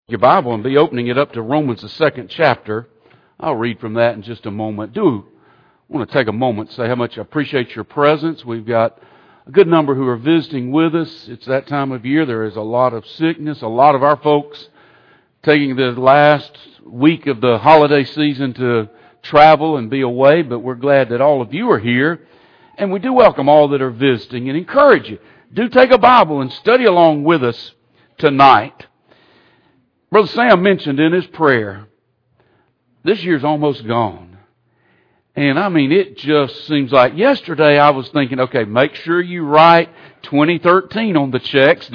Your Bible and be opening it up to Romans, the 2nd chapter. I'll read from that in just a moment. I want to take a moment to say how much I appreciate your presence. We've got a good number who are visiting with us. It's that time of year. There is a lot of sickness. A lot of our folks taking the last week of the holiday season to travel and be away, but we're glad that all of you are here. And we do welcome all that are visiting and encourage you. Do take a Bible and study along with us tonight. Brother Sam mentioned in his prayer, this year's almost gone. And I mean, it just seems like yesterday I was thinking, okay, make sure you write 2013 on the checks.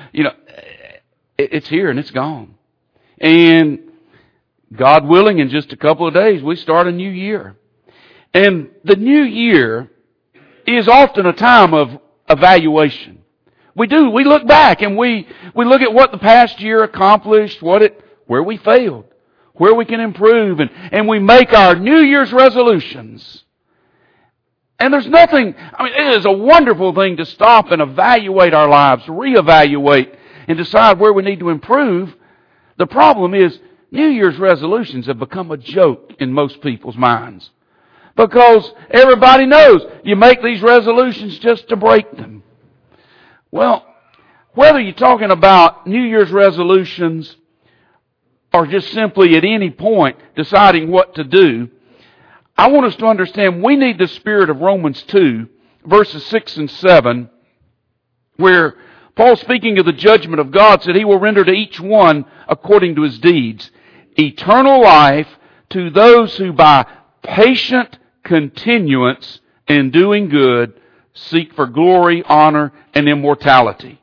It's here and it's gone. And God willing, in just a couple of days, we start a new year. And the new year is often a time of evaluation. We look back and we look at what the past year accomplished, where we failed, where we can improve, and we make our New Year's resolutions. And there's nothing, it is a wonderful thing to stop and evaluate our lives, reevaluate, and decide where we need to improve. The problem is, New Year's resolutions have become a joke in most people's minds. Because everybody knows you make these resolutions just to break them. Well, whether you're talking about New Year's resolutions or just simply at any point deciding what to do, I want us to understand we need the spirit of Romans 2, verses 6 and 7, where Paul, speaking of the judgment of God, said He will render to each one according to his deeds eternal life to those who by patient continuance in doing good seek for glory, honor, and immortality.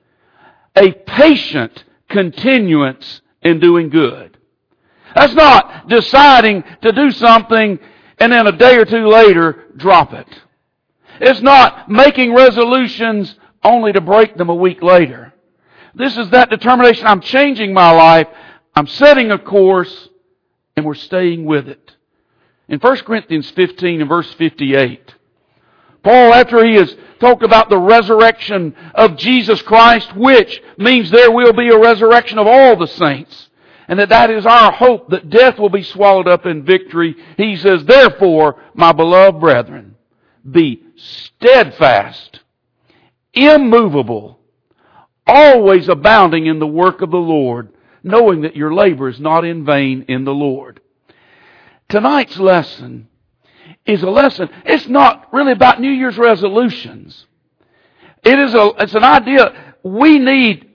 A patient continuance in doing good. That's not deciding to do something and then a day or two later drop it. It's not making resolutions only to break them a week later. This is that determination. I'm changing my life. I'm setting a course and we're staying with it. In 1 Corinthians 15 and verse 58, Paul, after he has talked about the resurrection of Jesus Christ, which means there will be a resurrection of all the saints, and that is our hope that death will be swallowed up in victory, he says, therefore, my beloved brethren, be steadfast, immovable, always abounding in the work of the Lord, knowing that your labor is not in vain in the Lord. Tonight's lesson is a lesson. It's not really about New Year's resolutions. It's an idea we need,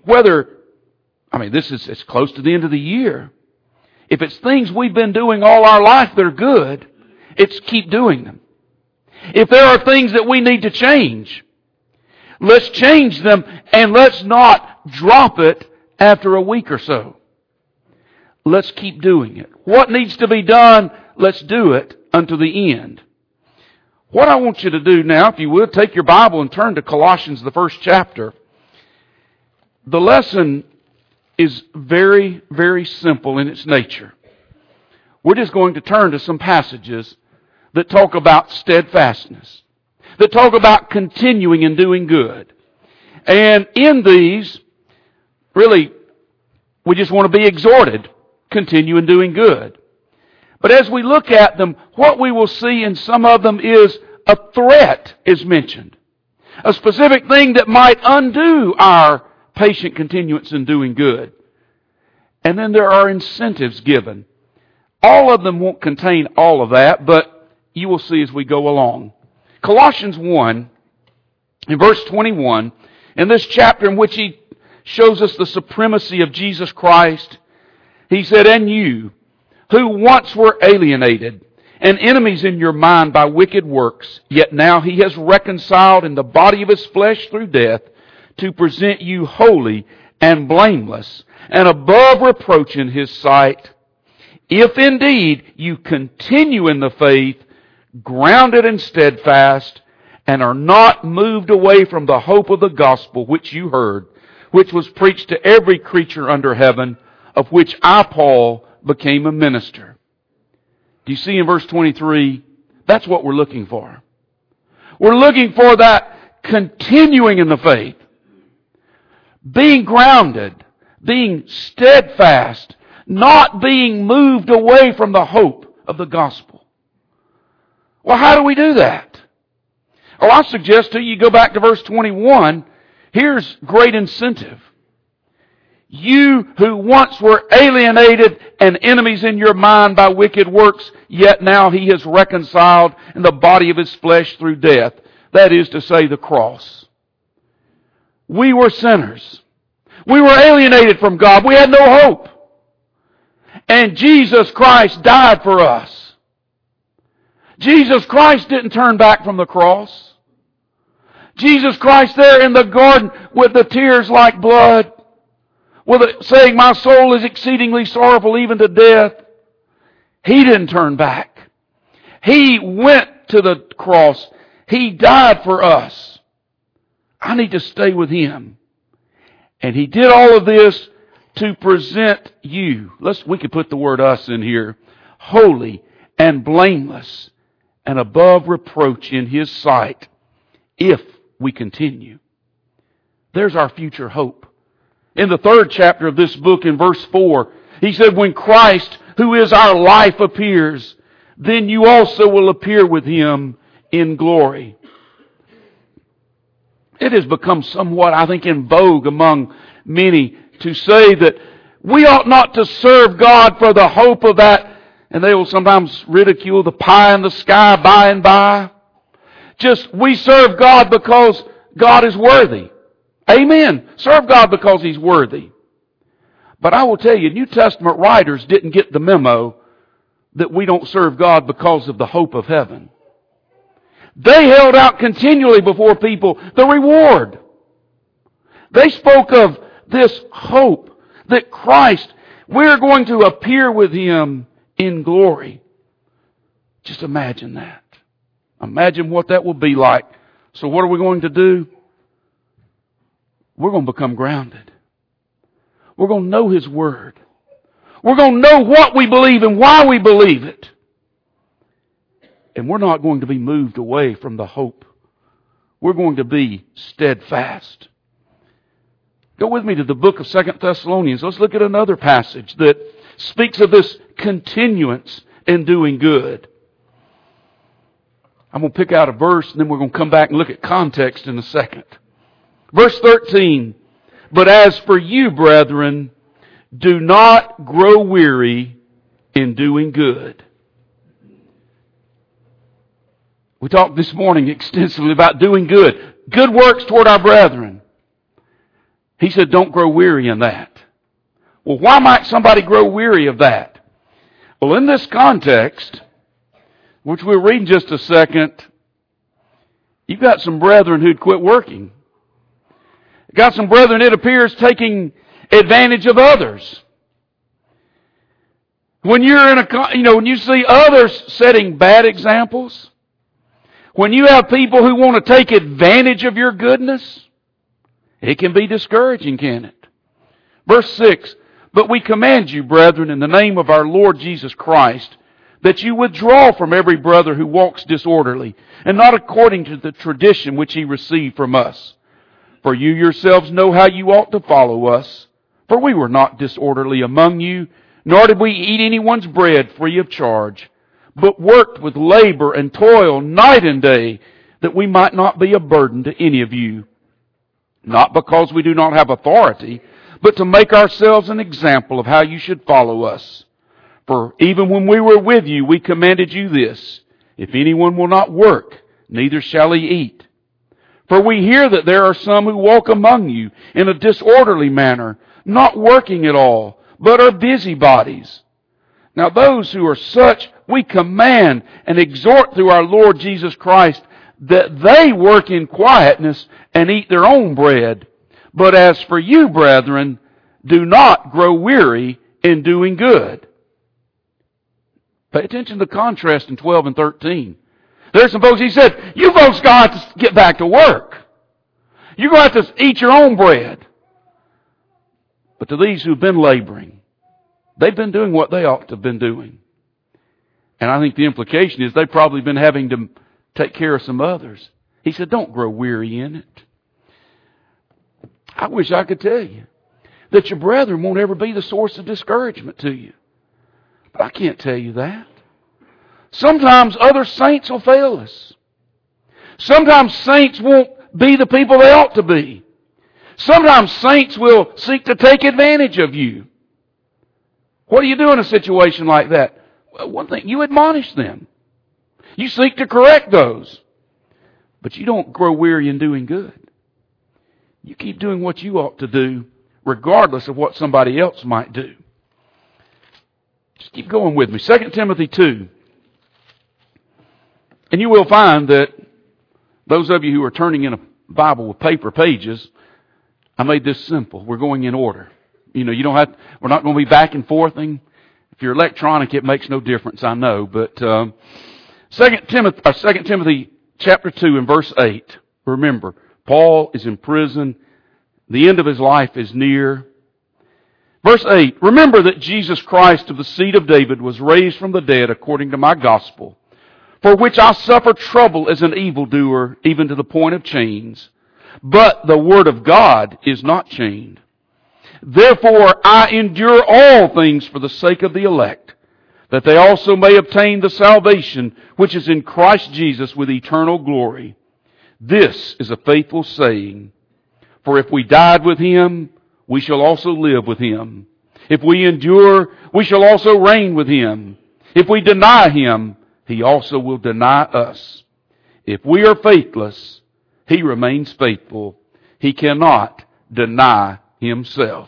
it's close to the end of the year. If it's things we've been doing all our life that are good, it's keep doing them. If there are things that we need to change, let's change them and let's not drop it after a week or so. Let's keep doing it. What needs to be done, let's do it unto the end. What I want you to do now, if you would, take your Bible and turn to Colossians, the 1st chapter. The lesson is very, very simple in its nature. We're just going to turn to some passages that talk about steadfastness, that talk about continuing and doing good. And in these, really, we just want to be exhorted, continue in doing good. But as we look at them, what we will see in some of them is a threat is mentioned. A specific thing that might undo our patient continuance in doing good. And then there are incentives given. All of them won't contain all of that, but you will see as we go along. Colossians 1, in verse 21, in this chapter in which he shows us the supremacy of Jesus Christ, he said, and you, who once were alienated and enemies in your mind by wicked works, yet now He has reconciled in the body of His flesh through death to present you holy and blameless and above reproach in His sight. If indeed you continue in the faith, grounded and steadfast, and are not moved away from the hope of the gospel which you heard, which was preached to every creature under heaven, of which I, Paul, became a minister. Do you see in verse 23? That's what we're looking for. We're looking for that continuing in the faith. Being grounded. being steadfast, not being moved away from the hope of the gospel. Well, how do we do that? Well, I suggest to you go back to verse 21. Here's great incentive. You who once were alienated and enemies in your mind by wicked works, yet now He has reconciled in the body of His flesh through death. That is to say, the cross. We were sinners. We were alienated from God. We had no hope. And Jesus Christ died for us. Jesus Christ didn't turn back from the cross. Jesus Christ there in the garden with the tears like blood, with it saying, my soul is exceedingly sorrowful even to death. He didn't turn back. He went to the cross. He died for us. I need to stay with Him. And He did all of this to present you. We could put the word us in here. Holy and blameless and above reproach in His sight if we continue. There's our future hope. In the 3rd chapter of this book, in verse 4, he said, when Christ, who is our life, appears, then you also will appear with Him in glory. It has become somewhat, I think, in vogue among many to say that we ought not to serve God for the hope of that, and they will sometimes ridicule the pie in the sky by and by. Just, we serve God because God is worthy. Amen. Serve God because He's worthy. But I will tell you, New Testament writers didn't get the memo that we don't serve God because of the hope of heaven. They held out continually before people the reward. They spoke of this hope that Christ, we're going to appear with Him in glory. Just imagine that. Imagine what that will be like. So what are we going to do? We're going to become grounded. We're going to know His Word. We're going to know what we believe and why we believe it. And we're not going to be moved away from the hope. We're going to be steadfast. Go with me to the book of 2 Thessalonians. Let's look at another passage that speaks of this continuance in doing good. I'm going to pick out a verse and then we're going to come back and look at context in a second. Verse 13, but as for you, brethren, do not grow weary in doing good. We talked this morning extensively about doing good. Good works toward our brethren. He said, don't grow weary in that. Well, why might somebody grow weary of that? Well, in this context, which we'll read in just a second, you've got some brethren who'd quit working. Got some brethren, it appears, taking advantage of others. When you're when you see others setting bad examples, when you have people who want to take advantage of your goodness, it can be discouraging, can it? Verse 6, but we command you, brethren, in the name of our Lord Jesus Christ, that you withdraw from every brother who walks disorderly, and not according to the tradition which he received from us. For you yourselves know how you ought to follow us. For we were not disorderly among you, nor did we eat anyone's bread free of charge, but worked with labor and toil night and day, that we might not be a burden to any of you. Not because we do not have authority, but to make ourselves an example of how you should follow us. For even when we were with you, we commanded you this, if anyone will not work, neither shall he eat. For we hear that there are some who walk among you in a disorderly manner, not working at all, but are busybodies. Now those who are such, we command and exhort through our Lord Jesus Christ that they work in quietness and eat their own bread. But as for you, brethren, do not grow weary in doing good. Pay attention to the contrast in 12 and 13. There's some folks, he said, you folks got to get back to work. You're going to have to eat your own bread. But to these who've been laboring, they've been doing what they ought to have been doing. And I think the implication is they've probably been having to take care of some others. He said, don't grow weary in it. I wish I could tell you that your brethren won't ever be the source of discouragement to you. But I can't tell you that. Sometimes other saints will fail us. Sometimes saints won't be the people they ought to be. Sometimes saints will seek to take advantage of you. What do you do in a situation like that? Well, one thing, you admonish them. You seek to correct those. But you don't grow weary in doing good. You keep doing what you ought to do, regardless of what somebody else might do. Just keep going with me. 2 Timothy 2. And you will find that those of you who are turning in a Bible with paper pages, I made this simple. We're going in order. You know, we're not going to be back and forthing. If you're electronic, it makes no difference, I know. But 2 Timothy chapter 2 and verse 8. Remember, Paul is in prison. The end of his life is near. Verse 8. Remember that Jesus Christ of the seed of David was raised from the dead according to my gospel, for which I suffer trouble as an evildoer, even to the point of chains. But the word of God is not chained. Therefore I endure all things for the sake of the elect, that they also may obtain the salvation which is in Christ Jesus with eternal glory. This is a faithful saying. For if we died with Him, we shall also live with Him. If we endure, we shall also reign with Him. If we deny Him, He also will deny us. If we are faithless, He remains faithful. He cannot deny Himself.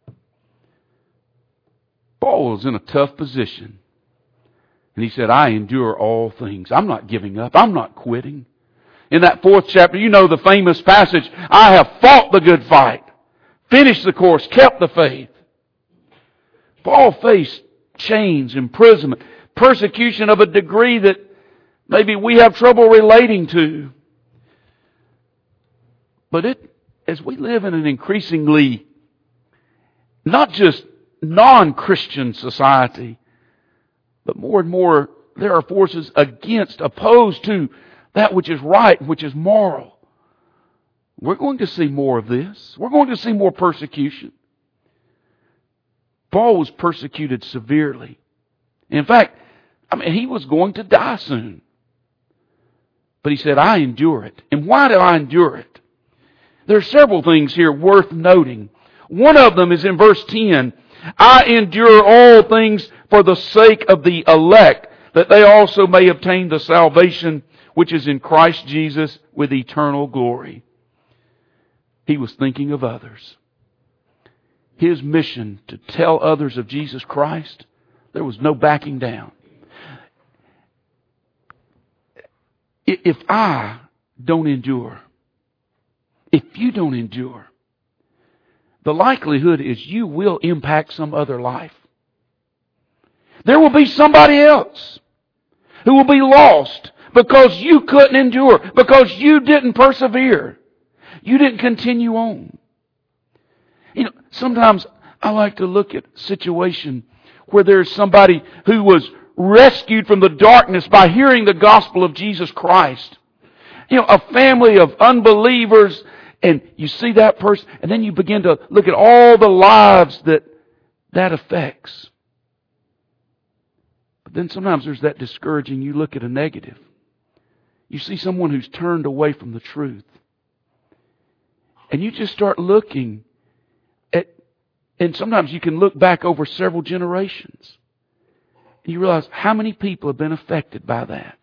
Paul was in a tough position. And he said, I endure all things. I'm not giving up. I'm not quitting. In that 4th chapter, you know the famous passage, I have fought the good fight, finished the course, kept the faith. Paul faced chains, imprisonment, persecution of a degree that maybe we have trouble relating to. But as we live in an increasingly not just non-Christian society, but more and more there are forces opposed to that which is right, which is moral. We're going to see more of this. We're going to see more persecution. Paul was persecuted severely. In fact, he was going to die soon. But he said, I endure it. And why do I endure it? There are several things here worth noting. One of them is in verse 10. I endure all things for the sake of the elect, that they also may obtain the salvation which is in Christ Jesus with eternal glory. He was thinking of others. His mission to tell others of Jesus Christ, there was no backing down. If I don't endure, if you don't endure, the likelihood is you will impact some other life. There will be somebody else who will be lost because you couldn't endure, because you didn't persevere. You didn't continue on. You know, sometimes I like to look at a situation where there's somebody who was rescued from the darkness by hearing the gospel of Jesus Christ. You know, a family of unbelievers, and you see that person, and then you begin to look at all the lives that affects. But then sometimes there's that discouraging, you look at a negative. You see someone who's turned away from the truth. And you just start looking at, and sometimes you can look back over several generations. And you realize how many people have been affected by that.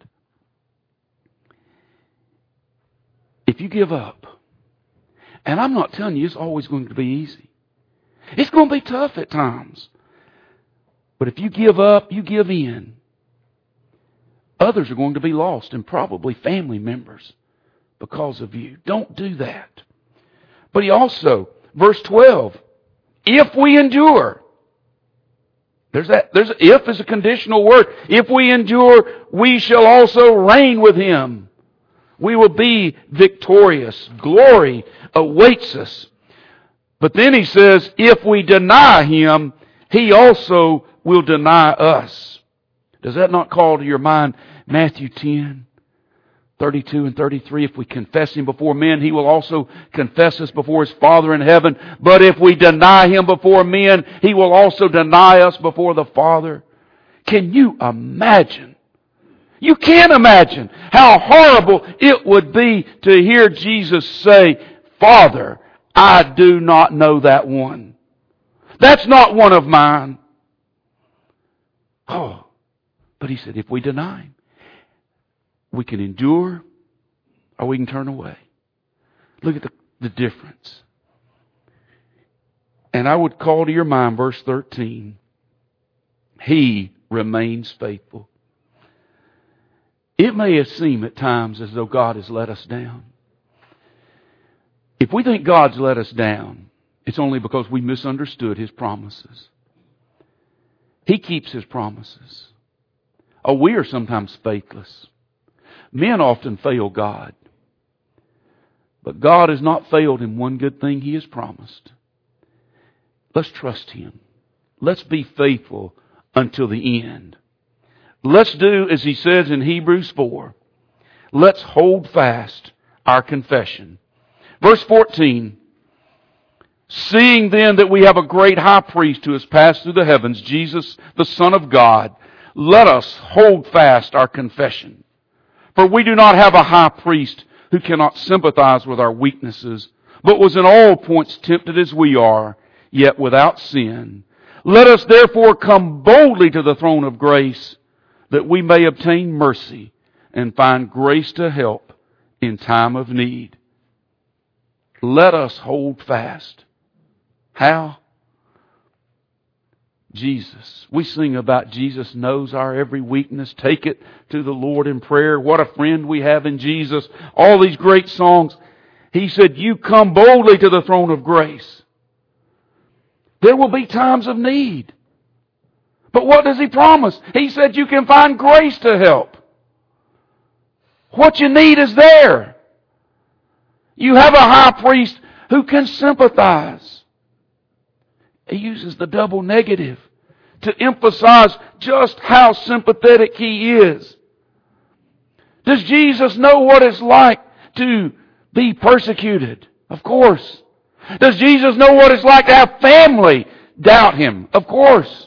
If you give up, and I'm not telling you it's always going to be easy. It's going to be tough at times. But if you give up, you give in, others are going to be lost, and probably family members, because of you. Don't do that. But he also, verse 12, if we endure, if is a conditional word. If we endure, we shall also reign with Him. We will be victorious. Glory awaits us. But then he says, if we deny Him, He also will deny us. Does that not call to your mind Matthew 10? 32 and 33, if we confess Him before men, He will also confess us before His Father in heaven. But if we deny Him before men, He will also deny us before the Father. Can you imagine? You can't imagine how horrible it would be to hear Jesus say, Father, I do not know that one. That's not one of mine. Oh, but He said, if we deny Him, we can endure or we can turn away. Look at the difference. And I would call to your mind verse 13. He remains faithful. It may seem at times as though God has let us down. If we think God's let us down, it's only because we misunderstood His promises. He keeps His promises. Oh, we are sometimes faithless. Men often fail God. But God has not failed in one good thing He has promised. Let's trust Him. Let's be faithful until the end. Let's do as He says in Hebrews 4. Let's hold fast our confession. Verse 14. Seeing then that we have a great high priest who has passed through the heavens, Jesus, the Son of God, let us hold fast our confession. For we do not have a high priest who cannot sympathize with our weaknesses, but was in all points tempted as we are, yet without sin. Let us therefore come boldly to the throne of grace, that we may obtain mercy and find grace to help in time of need. Let us hold fast. How? Jesus. We sing about Jesus knows our every weakness. Take it to the Lord in prayer. What a friend we have in Jesus. All these great songs. He said, you come boldly to the throne of grace. There will be times of need. But what does He promise? He said you can find grace to help. What you need is there. You have a high priest who can sympathize. He uses the double negative to emphasize just how sympathetic He is. Does Jesus know what it's like to be persecuted? Of course. Does Jesus know what it's like to have family doubt Him? Of course.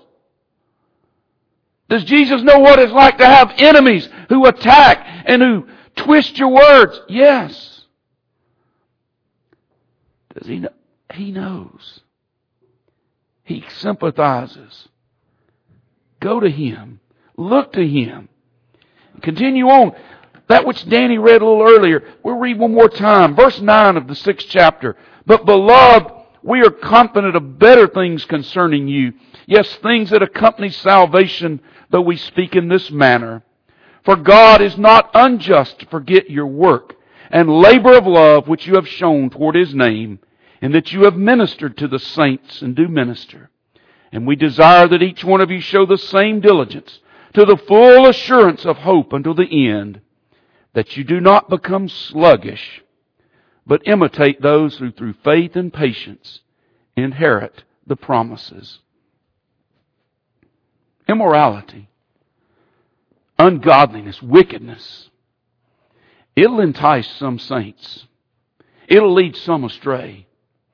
Does Jesus know what it's like to have enemies who attack and who twist your words? Yes. Does He know? He knows. He sympathizes. Go to Him. Look to Him. Continue on. That which Danny read a little earlier, we'll read one more time. Verse 9 of the 6th chapter. But beloved, we are confident of better things concerning you. Yes, things that accompany salvation, though we speak in this manner. For God is not unjust to forget your work and labor of love which you have shown toward His name, and that you have ministered to the saints and do minister. And we desire that each one of you show the same diligence to the full assurance of hope until the end, that you do not become sluggish, but imitate those who through faith and patience inherit the promises. Immorality, ungodliness, wickedness. It'll entice some saints. It'll lead some astray.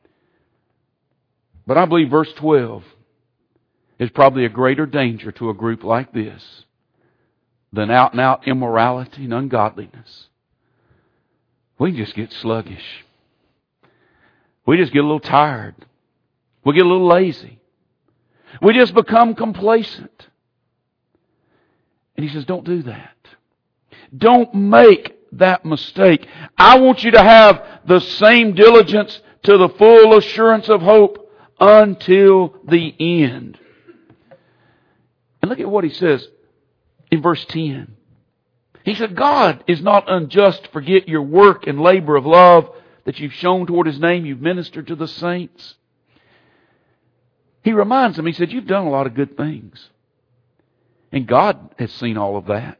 But I believe verse 12 is probably a greater danger to a group like this than out and out immorality and ungodliness. We just get sluggish. We just get a little tired. We get a little lazy. We just become complacent. And He says, don't do that. Don't make that mistake. I want you to have the same diligence to the full assurance of hope until the end. And look at what He says in verse 10. He said, God is not unjust to forget your work and labor of love that you've shown toward His name. You've ministered to the saints. He reminds them, He said, you've done a lot of good things. And God has seen all of that.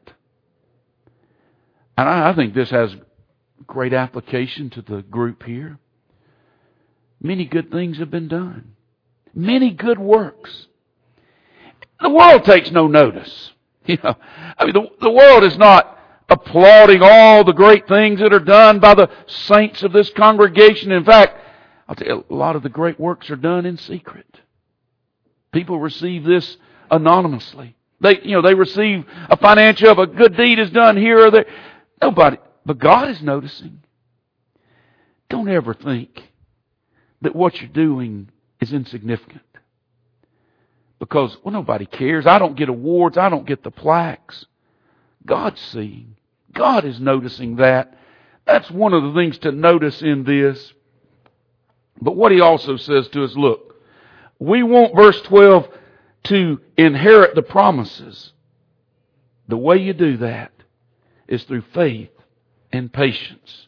And I think this has great application to the group here. Many good things have been done. Many good works. The world takes no notice. The world is not applauding all the great things that are done by the saints of this congregation. In fact, I'll tell you, a lot of the great works are done in secret. People receive this anonymously. They receive a financial, a good deed is done here or there. Nobody, but God is noticing. Don't ever think that what you're doing is insignificant. Because, nobody cares. I don't get awards. I don't get the plaques. God's seeing. God is noticing that. That's one of the things to notice in this. But what he also says to us, look, we want, verse 12, to inherit the promises. The way you do that is through faith and patience.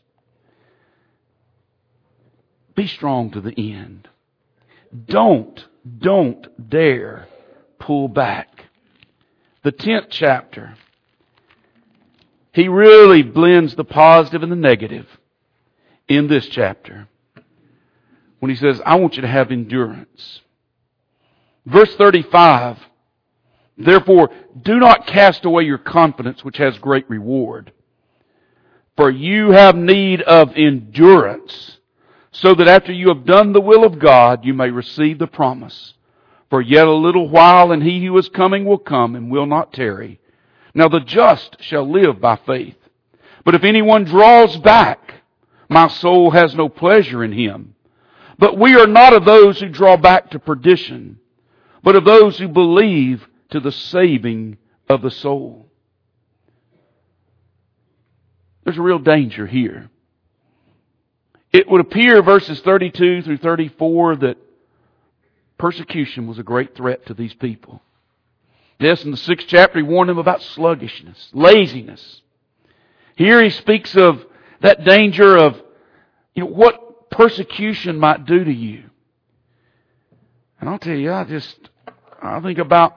Be strong to the end. Don't dare pull back. The 10th chapter, he really blends the positive and the negative in this chapter. When he says, I want you to have endurance. Verse 35, therefore, do not cast away your confidence, which has great reward. For you have need of endurance, so that after you have done the will of God, you may receive the promise. For yet a little while, and he who is coming will come and will not tarry. Now the just shall live by faith. But if anyone draws back, my soul has no pleasure in him. But we are not of those who draw back to perdition, but of those who believe to the saving of the soul. There's a real danger here. It would appear, verses 32 through 34, that persecution was a great threat to these people. Yes, in the 6th chapter, he warned them about sluggishness, laziness. Here he speaks of that danger of what persecution might do to you. And I'll tell you, I think about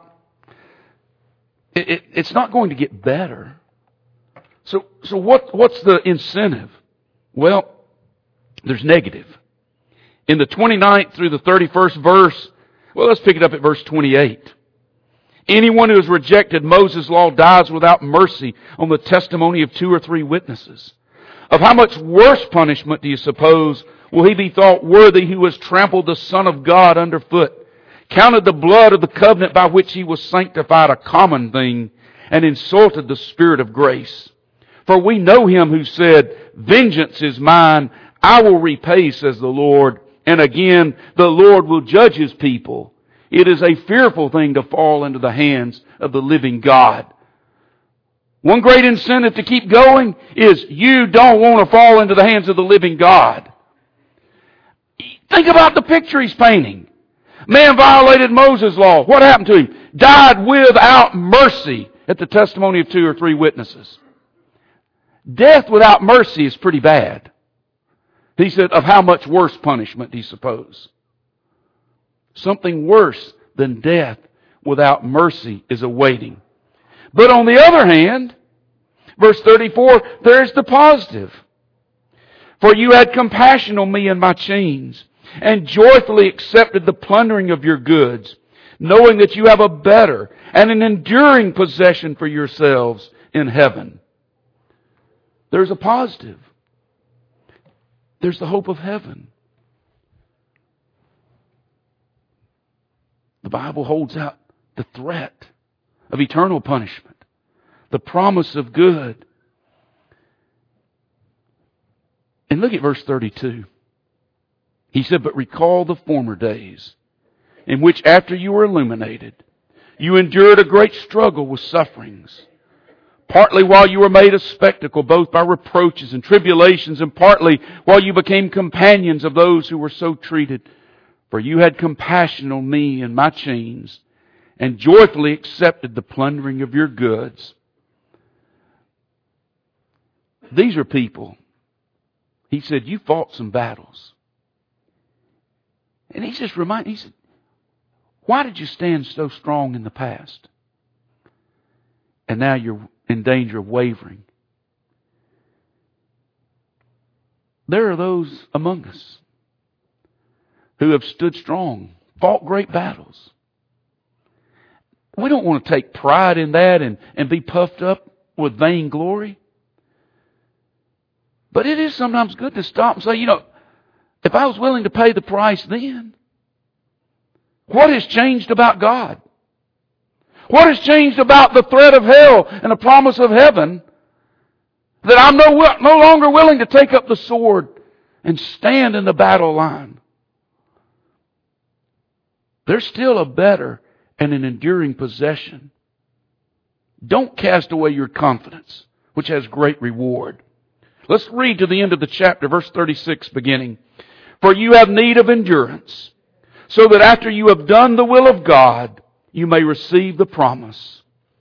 it's not going to get better. So what's the incentive? Well, there's negative. In the 29th through the 31st verse, let's pick it up at verse 28. Anyone who has rejected Moses' law dies without mercy on the testimony of 2 or 3 witnesses. Of how much worse punishment do you suppose will he be thought worthy who has trampled the Son of God underfoot, counted the blood of the covenant by which he was sanctified a common thing, and insulted the Spirit of grace? For we know him who said, vengeance is mine, I will repay, says the Lord. And again, the Lord will judge his people. It is a fearful thing to fall into the hands of the living God. One great incentive to keep going is you don't want to fall into the hands of the living God. Think about the picture he's painting. Man violated Moses' law. What happened to him? Died without mercy at the testimony of 2 or 3 witnesses. Death without mercy is pretty bad. He said, of how much worse punishment do you suppose? Something worse than death without mercy is awaiting. But on the other hand, verse 34, there's the positive. For you had compassion on me in my chains, and joyfully accepted the plundering of your goods, knowing that you have a better and an enduring possession for yourselves in heaven. There's a positive. There's the hope of heaven. The Bible holds out the threat of eternal punishment, the promise of good. And look at verse 32. He said, but recall the former days, in which after you were illuminated, you endured a great struggle with sufferings, partly while you were made a spectacle, both by reproaches and tribulations, and partly while you became companions of those who were so treated. For you had compassion on me in my chains, and joyfully accepted the plundering of your goods. These are people. He said, you fought some battles. And he's just reminding, he said, why did you stand so strong in the past? And now you're in danger of wavering. There are those among us who have stood strong, fought great battles. We don't want to take pride in that and be puffed up with vainglory. But it is sometimes good to stop and say, if I was willing to pay the price then, what has changed about God? What has changed about the threat of hell and the promise of heaven that I'm no longer willing to take up the sword and stand in the battle line? There's still a better and an enduring possession. Don't cast away your confidence, which has great reward. Let's read to the end of the chapter, verse 36 beginning. For you have need of endurance, so that after you have done the will of God, you may receive the promise.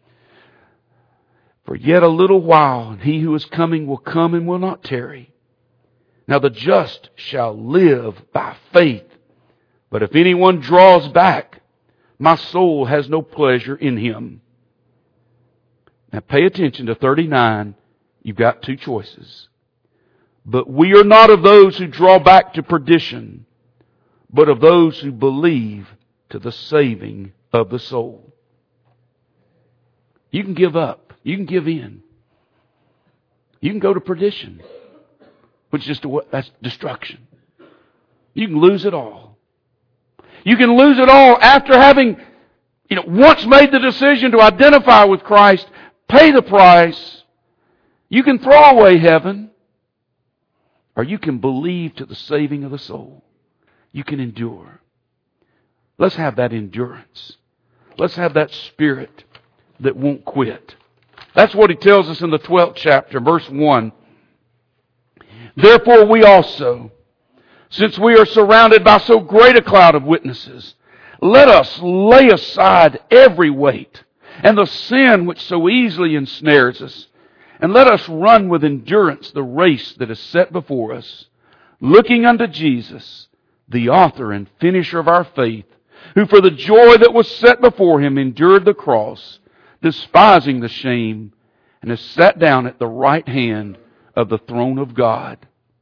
For yet a little while, and he who is coming will come and will not tarry. Now the just shall live by faith. But if anyone draws back, my soul has no pleasure in him. Now pay attention to 39. You've got two choices. But we are not of those who draw back to perdition, but of those who believe to the saving of the soul. You can give up. You can give in. You can go to perdition, which is that's destruction. You can lose it all. You can lose it all after having, once made the decision to identify with Christ, pay the price. You can throw away heaven, or you can believe to the saving of the soul. You can endure. Let's have that endurance. Let's have that spirit that won't quit. That's what he tells us in the 12th chapter, verse 1. Therefore we also, since we are surrounded by so great a cloud of witnesses, let us lay aside every weight and the sin which so easily ensnares us, and let us run with endurance the race that is set before us, looking unto Jesus, the author and finisher of our faith, who for the joy that was set before him endured the cross, despising the shame, and has sat down at the right hand of the throne of God.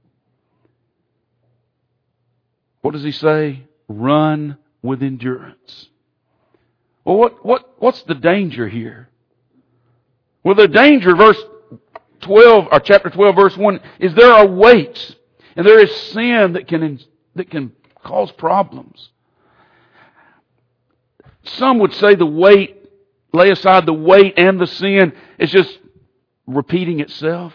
What does he say? Run with endurance. Well, what's the danger here? Well, the danger, verse 12 or chapter 12, verse 1, is there are weights, and there is sin that can cause problems. Some would say the weight, lay aside the weight and the sin, is just repeating itself.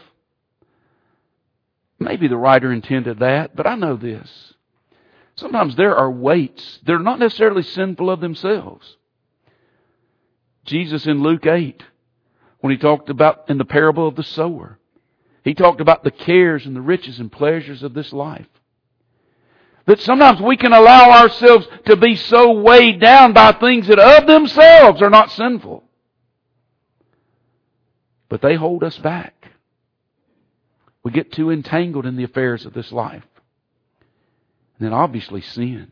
Maybe the writer intended that, but I know this. Sometimes there are weights. They're not necessarily sinful of themselves. Jesus in Luke 8, when he talked about in the parable of the sower, he talked about the cares and the riches and pleasures of this life. That sometimes we can allow ourselves to be so weighed down by things that of themselves are not sinful. But they hold us back. We get too entangled in the affairs of this life. And then obviously sin.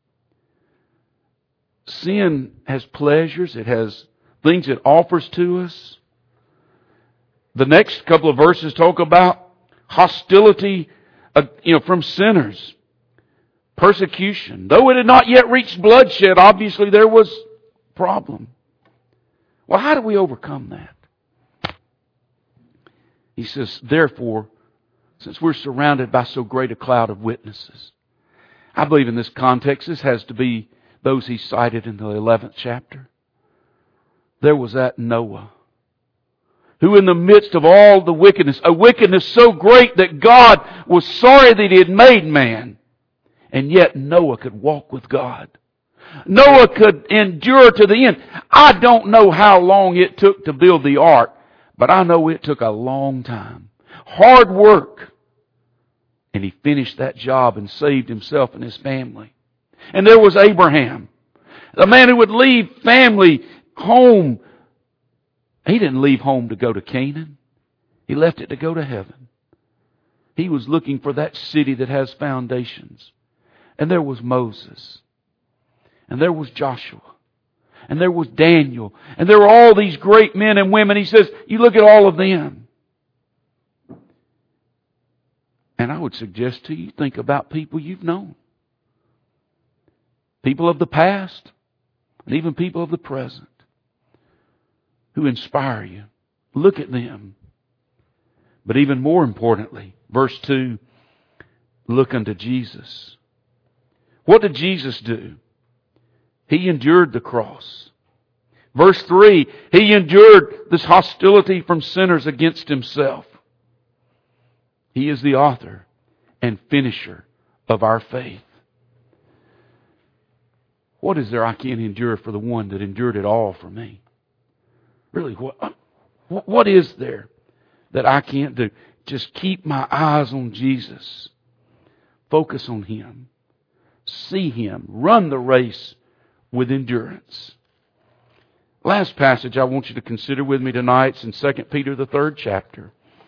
Sin has pleasures. It has things it offers to us. The next couple of verses talk about hostility, from sinners. Persecution. Though it had not yet reached bloodshed, obviously there was problem. Well, how do we overcome that? He says, therefore, since we're surrounded by so great a cloud of witnesses, I believe in this context, this has to be those he cited in the 11th chapter. There was that Noah, who in the midst of all the wickedness, a wickedness so great that God was sorry that He had made man, and yet Noah could walk with God. Noah could endure to the end. I don't know how long it took to build the ark, but I know it took a long time. Hard work. And he finished that job and saved himself and his family. And there was Abraham, the man who would leave family, home. He didn't leave home to go to Canaan. He left it to go to heaven. He was looking for that city that has foundations. And there was Moses. And there was Joshua. And there was Daniel. And there were all these great men and women. He says, you look at all of them. And I would suggest to you, think about people you've known. People of the past, and even people of the present, who inspire you. Look at them. But even more importantly, Verse 2, look unto Jesus. What did Jesus do? He endured the cross. Verse 3, He endured this hostility from sinners against Himself. He is the author and finisher of our faith. What is there I can't endure for the one that endured it all for me? Really, what is there that I can't do? Just keep my eyes on Jesus. Focus on Him. See Him. Run the race with endurance. Last passage I want you to consider with me tonight is in 2 Peter, the 3rd chapter.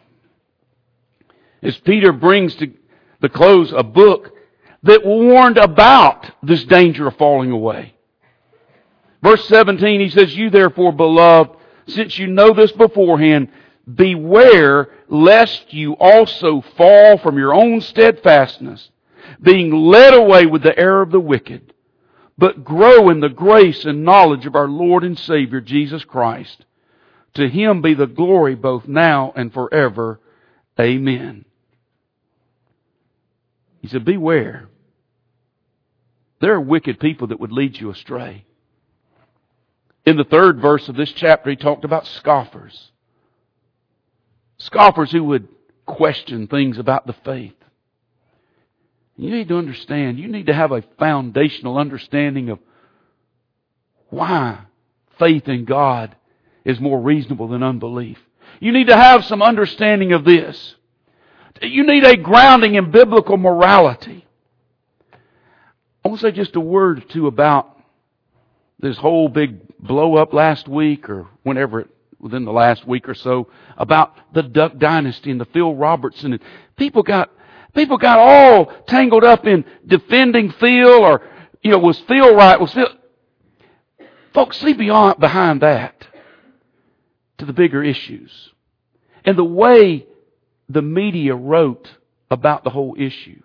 As Peter brings to the close a book that warned about this danger of falling away. Verse 17, he says, You therefore, beloved, since you know this beforehand, beware lest you also fall from your own steadfastness, being led away with the error of the wicked, but grow in the grace and knowledge of our Lord and Savior, Jesus Christ. To Him be the glory both now and forever. Amen. He said, beware. There are wicked people that would lead you astray. In the 3rd verse of this chapter, he talked about scoffers. Scoffers who would question things about the faith. You need to understand, you need to have a foundational understanding of why faith in God is more reasonable than unbelief. You need to have some understanding of this. You need a grounding in biblical morality. I want to say just a word or two about this whole big blow up last week or whenever within the last week or so about the Duck Dynasty and the Phil Robertson. And people got all tangled up in defending Phil or, was Phil right? Was Phil... Folks, see behind that to the bigger issues. And the way the media wrote about the whole issue.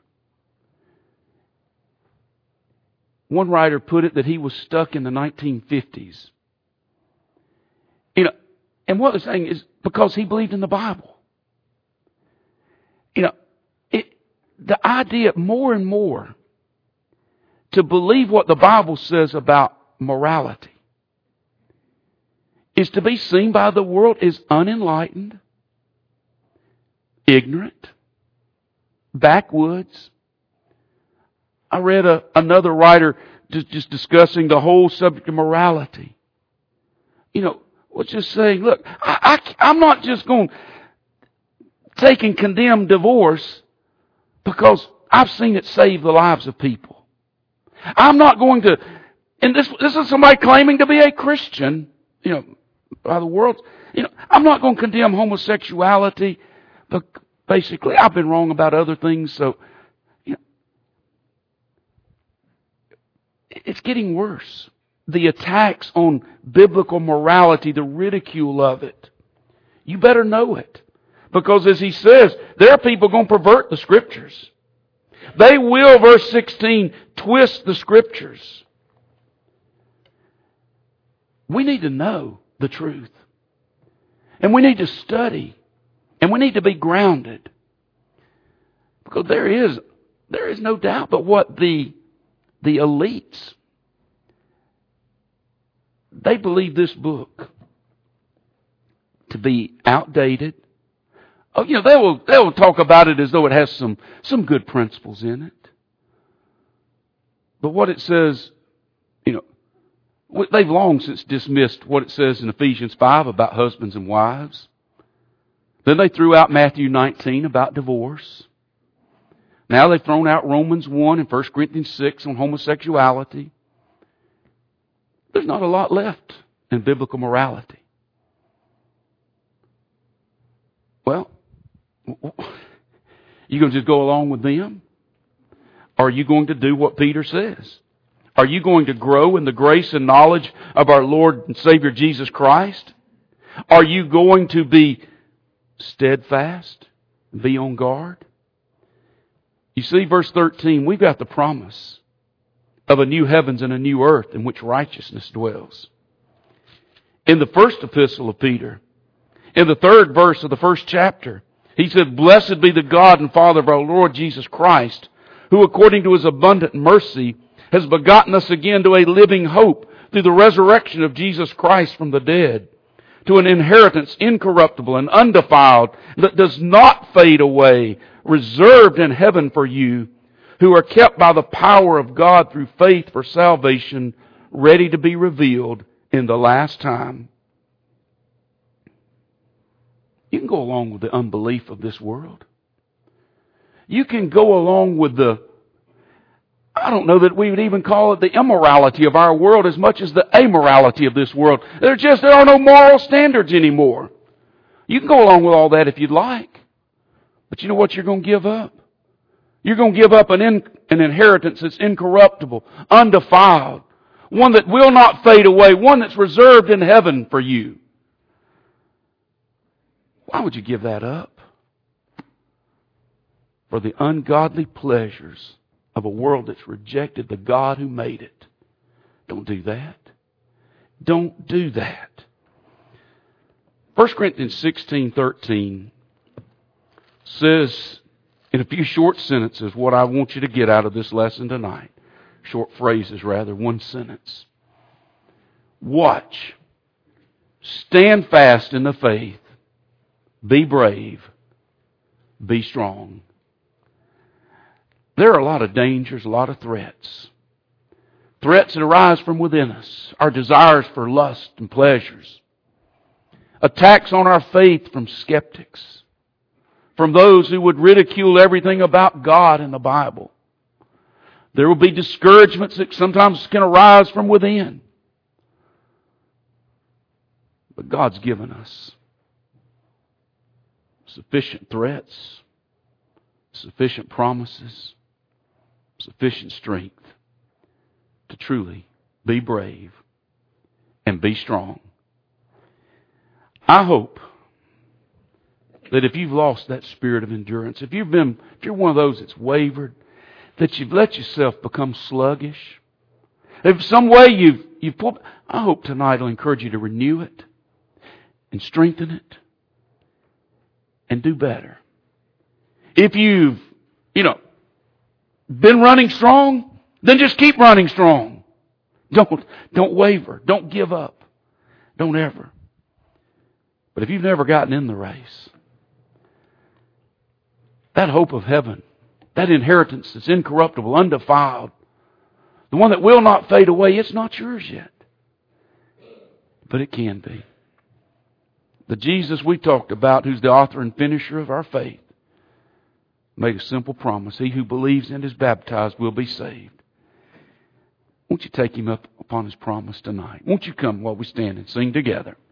One writer put it that he was stuck in the 1950s. And what they're saying is because he believed in the Bible. The idea more and more to believe what the Bible says about morality is to be seen by the world as unenlightened, ignorant, backwoods. I read another writer just discussing the whole subject of morality. Was just saying, look, I'm not just going to take and condemn divorce because I've seen it save the lives of people. I'm not going to, and this is somebody claiming to be a Christian, by the world. I'm not going to condemn homosexuality, but basically I've been wrong about other things, so it's getting worse. The attacks on biblical morality, the ridicule of it. You better know it. Because as he says, there are people going to pervert the Scriptures. They will, verse 16, twist the Scriptures. We need to know the truth. And we need to study. And we need to be grounded. Because there is no doubt but what the elites, they believe this book to be outdated. Oh, they will talk about it as though it has some good principles in it. But what it says, they've long since dismissed what it says in Ephesians 5 about husbands and wives. Then they threw out Matthew 19 about divorce. Now they've thrown out Romans 1 and 1 Corinthians 6 on homosexuality. There's not a lot left in biblical morality. Well, you going to just go along with them? Or are you going to do what Peter says? Are you going to grow in the grace and knowledge of our Lord and Savior Jesus Christ? Are you going to be steadfast? Be on guard? You see, verse 13, we've got the promise of a new heavens and a new earth in which righteousness dwells. In the first epistle of Peter, in the 3rd verse of the 1st chapter, He said, "Blessed be the God and Father of our Lord Jesus Christ, who according to His abundant mercy has begotten us again to a living hope through the resurrection of Jesus Christ from the dead, to an inheritance incorruptible and undefiled that does not fade away, reserved in heaven for you, who are kept by the power of God through faith for salvation, ready to be revealed in the last time." You can go along with the unbelief of this world. You can go along with I don't know that we would even call it the immorality of our world as much as the amorality of this world. There are no moral standards anymore. You can go along with all that if you'd like. But you know what you're going to give up? You're going to give up an inheritance that's incorruptible, undefiled, one that will not fade away, one that's reserved in heaven for you. Why would you give that up? For the ungodly pleasures of a world that's rejected the God who made it. Don't do that. Don't do that. 1 Corinthians 16:13 says in a few short sentences what I want you to get out of this lesson tonight. Short phrases rather, one sentence. Watch. Stand fast in the faith. Be brave. Be strong. There are a lot of dangers, a lot of threats. Threats that arise from within us. Our desires for lust and pleasures. Attacks on our faith from skeptics. From those who would ridicule everything about God in the Bible. There will be discouragements that sometimes can arise from within. But God's given us sufficient threats, sufficient promises, sufficient strength to truly be brave and be strong. I hope that if you've lost that spirit of endurance, if you're one of those that's wavered, that you've let yourself become sluggish, if some way you've pulled, I hope tonight will encourage you to renew it and strengthen it and do better. If you've, been running strong, then just keep running strong. Don't waver. Don't give up. Don't ever. But if you've never gotten in the race, that hope of heaven, that inheritance that's incorruptible, undefiled, the one that will not fade away, it's not yours yet. But it can be. The Jesus we talked about, who's the author and finisher of our faith, made a simple promise. He who believes and is baptized will be saved. Won't you take him up upon his promise tonight? Won't you come while we stand and sing together?